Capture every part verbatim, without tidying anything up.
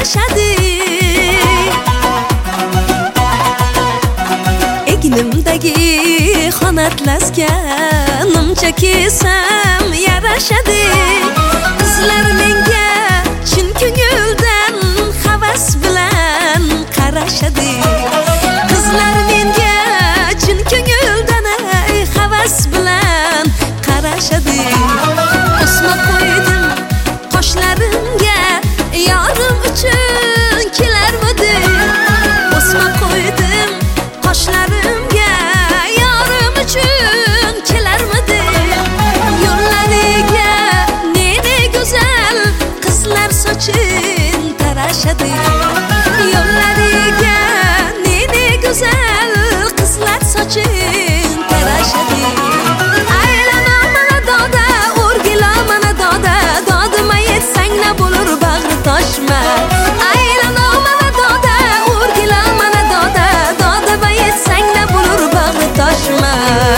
yarashadi. Egnimdagi qanotlasga nimcha kiysam yarashadi. Qizlar menga chin ko'ngildan havas bilan qarashadi. Qizlar menga chin ko'ngildan havas bilan qarashadi. Osma qo'ydim qoshlarimga yorim uchun kelarmidi. Osma qo'ydim qoshlarimga yorim uchun kelarmidi. Yo'llariga ne go'zal qizlar sochin tarashadi. Yo'llariga ne go'zal qizlar sochin tarashadi. Aylanam mana doda, o'rgilam mana doda, dodima yetsang na bo'lur bag'ri toshma. Aylanam mana doda, o'rgilam mana doda, dodima yetsang na bo'lur bag'ri toshma.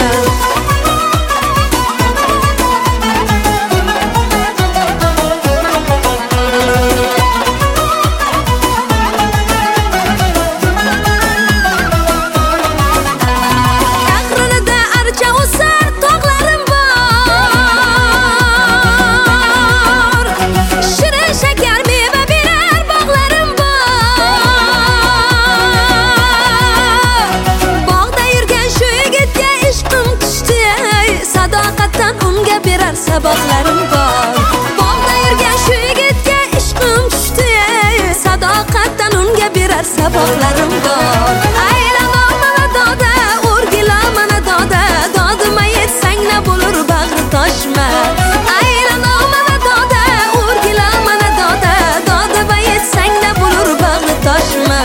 Saboqlarim bor. Bog'da yurgan shu yigitga ishqim tushdi. Sadoqatdan unga berar saboqlarim bor. Aylanam mana doda, o'rgilam mana doda, dodima yetsang na bo'lur bag'ri toshma. Aylanam mana doda, o'rgilam mana doda, dodima yetsang na bo'lur bag'ri toshma.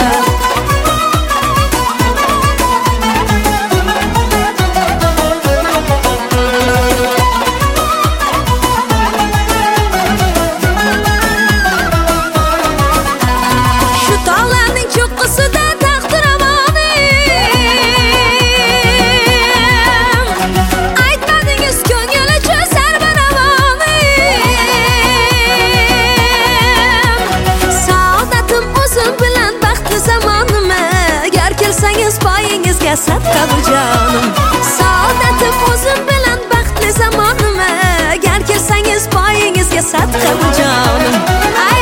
Poyingizga sadqa bu jonim. Saodatim o'zim bilan baxtli zamonim. Agar kelsangiz poyingizga sadqa bu jonim.